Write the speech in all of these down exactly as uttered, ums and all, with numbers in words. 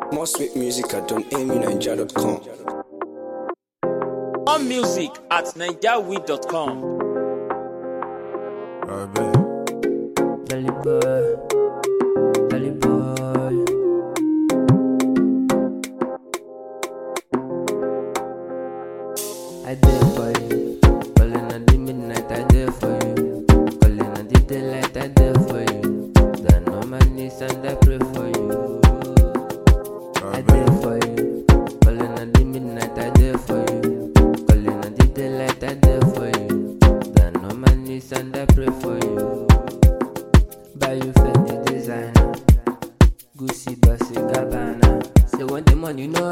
More sweet music at don amy naija dot com. More music at nigerweed dot com. Dali boy, Dali boy. I did for you, calling at the midnight. I did for you, calling at the daylight. I did for you. Down on my knees and I pray for you. I did for you, calling at the midnight. I did for you, calling at the daylight. I did for you. Down on my knees and I pray for you. Buy you Fendi designer, Gucci, Dolce Gabbana. Say when the money no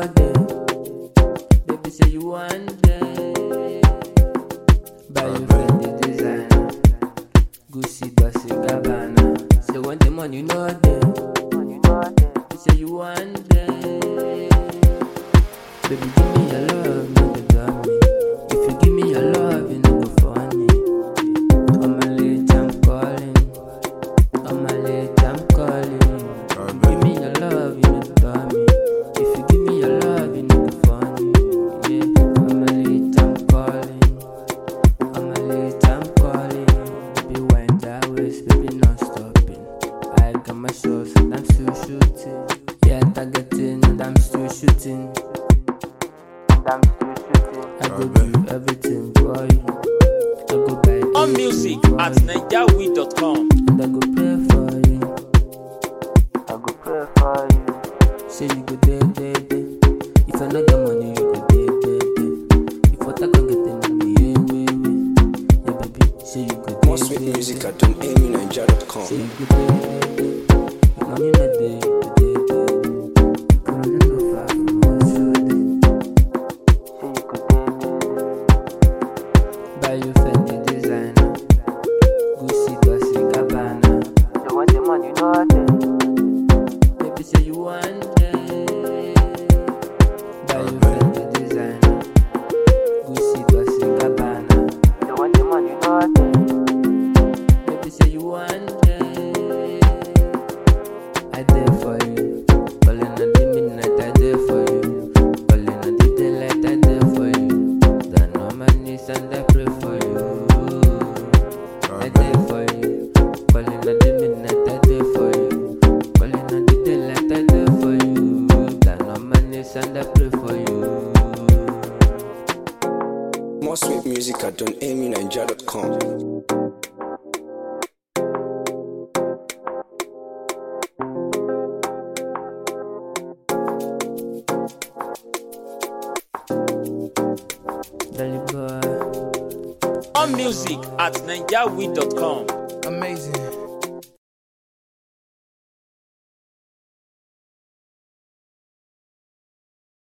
dey, baby say you want them. Buy you Fendi designer, Gucci, Dolce Gabbana. Say when the money no dey, baby say you want them. Baby give me your love, no go dumb me. If you give me your love, you no go funny. I'm a late, I'm calling. I'm a late, I'm calling. Give me your love, you know about me. If you give me your love, you know the funny. Yeah, I'm a late, I'm calling. I'm a late, I'm calling. Baby, wind that waist, baby, not stopping. I got my shots and I'm still shooting. Yeah, targeting and I'm still shooting. And I'm still shooting. I go do everything for you. I go buy More music at nigerweed dot com. and I go pray for you. I go pray for you. Say you go there, there, there. If I know the money, you go there, there, there. If what I can get the money, yeah, yeah, yeah. Yeah, baby, say you go there, More sweet there, music there. at don amy naija dot com. Say you go there, there, there. If money not there, you go there, there, there. You go really go far from us, so there. Say you go there, there, there. Buy you Fendi designer, Gucci, Dolce Gabbana. So when the money not there, baby say you want them. Buy you Fendi designer, Gucci, Dolce Gabbana. So when the money not there, baby say you want them. I did for you, calling at the midnight. I did for you, calling at the daylight. I did for you. Down on my knees and I pray for you. I did for you, calling at the midnight. I did for you, calling at the daylight. I did for you. Down on my knees and I pray for you. More sweet music at don amy naija dot com. Dali boy. More music at nigerweed dot com. Amazing.